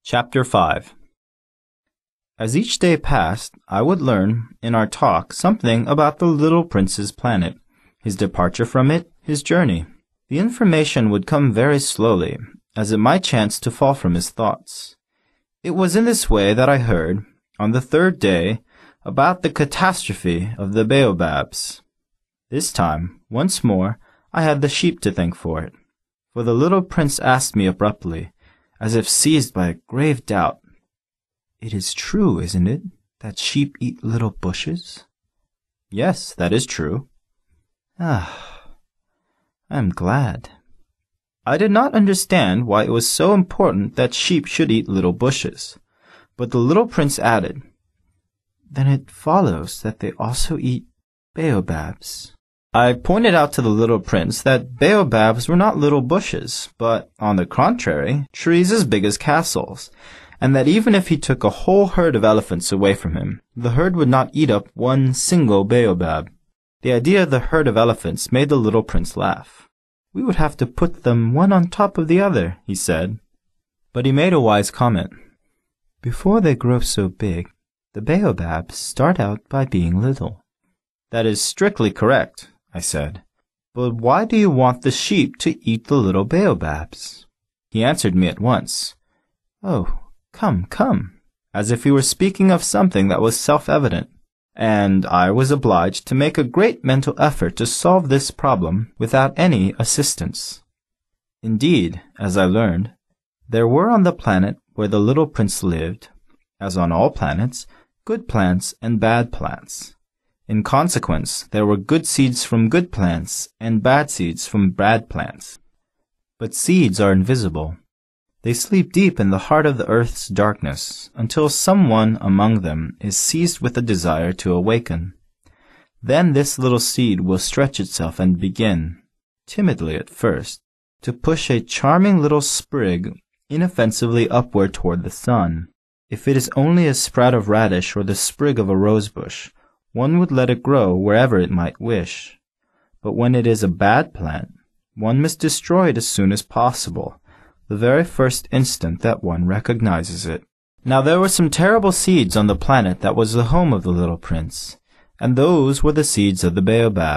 Chapter 5. As each day passed, I would learn, in our talk, something about the little prince's planet, his departure from it, his journey. The information would come very slowly, as it might chance to fall from his thoughts. It was in this way that I heard, on the third day, about the catastrophe of the baobabs. This time, once more, I had the sheep to thank for it. For the little prince asked me abruptly, as if seized by a grave doubt, "It is true, isn't it, that sheep eat little bushes?" "Yes, that is true." "Ah, I am glad." I did not understand why it was so important that sheep should eat little bushes, but the little prince added, "Then it follows that they also eat baobabs." I pointed out to the little prince that baobabs were not little bushes, but, on the contrary, trees as big as castles, and that even if he took a whole herd of elephants away from him, the herd would not eat up one single baobab. The idea of the herd of elephants made the little prince laugh. "We would have to put them one on top of the other," he said. But he made a wise comment. "Before they grow so big, the baobabs start out by being little." "That is strictly correct," I said. "But why do you want the sheep to eat the little baobabs?" He answered me at once, "Oh, come," as if he were speaking of something that was self-evident, and I was obliged to make a great mental effort to solve this problem without any assistance. Indeed, as I learned, there were on the planet where the little prince lived, as on all planets, good plants and bad plants. In consequence, there were good seeds from good plants and bad seeds from bad plants. But seeds are invisible. They sleep deep in the heart of the earth's darkness until someone among them is seized with a desire to awaken. Then this little seed will stretch itself and begin, timidly at first, to push a charming little sprig inoffensively upward toward the sun. If it is only a sprout of radish or the sprig of a rosebush, one would let it grow wherever it might wish. But when it is a bad plant, one must destroy it as soon as possible, the very first instant that one recognizes it. Now there were some terrible seeds on the planet that was the home of the little prince, and those were the seeds of the baobab.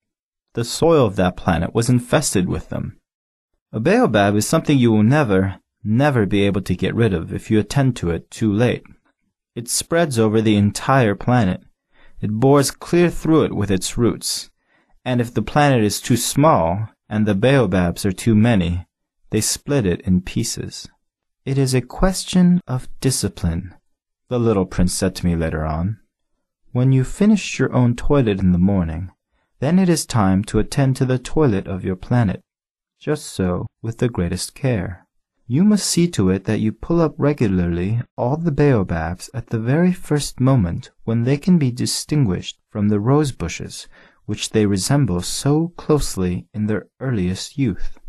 The soil of that planet was infested with them. A baobab is something you will never be able to get rid of if you attend to it too late. It spreads over the entire planet. It bores clear through it with its roots, and if the planet is too small and the baobabs are too many, they split it in pieces. "It is a question of discipline," the little prince said to me later on. "When you've finished your own toilet in the morning, then it is time to attend to the toilet of your planet. Just so, with the greatest care. You must see to it that you pull up regularly all the baobabs at the very first moment when they can be distinguished from the rose bushes which they resemble so closely in their earliest youth.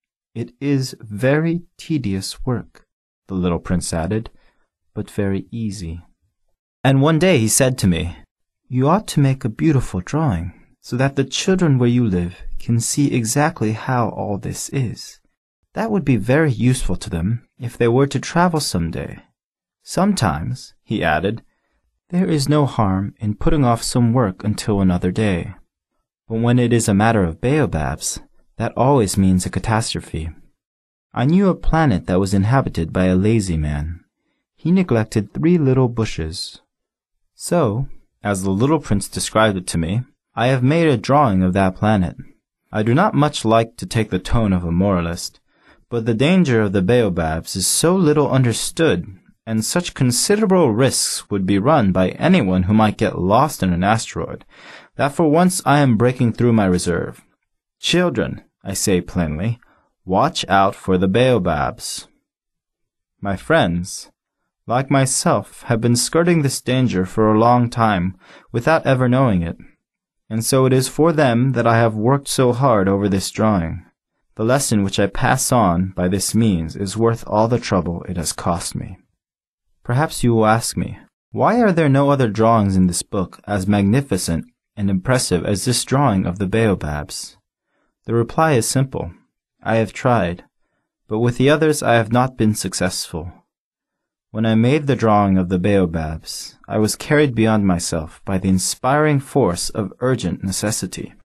It is very tedious work," the little prince added, "but very easy." And one day he said to me, "You ought to make a beautiful drawing, so that the children where you live can see exactly how all this is. That would be very useful to them if they were to travel some day. Sometimes," he added, "there is no harm in putting off some work until another day. But when it is a matter of baobabs, that always means a catastrophe. I knew a planet that was inhabited by a lazy man. He neglected 3 little bushes. So, as the little prince described it to me, I have made a drawing of that planet. I do not much like to take the tone of a moralist, but the danger of the baobabs is so little understood, and such considerable risks would be run by anyone who might get lost in an asteroid, that for once I am breaking through my reserve. Children, I say plainly, watch out for the baobabs." My friends, like myself, have been skirting this danger for a long time without ever knowing it, and so it is for them that I have worked so hard over this drawing. The lesson which I pass on by this means is worth all the trouble it has cost me. Perhaps you will ask me, why are there no other drawings in this book as magnificent and impressive as this drawing of the baobabs? The reply is simple. I have tried, but with the others I have not been successful. When I made the drawing of the baobabs, I was carried beyond myself by the inspiring force of urgent necessity.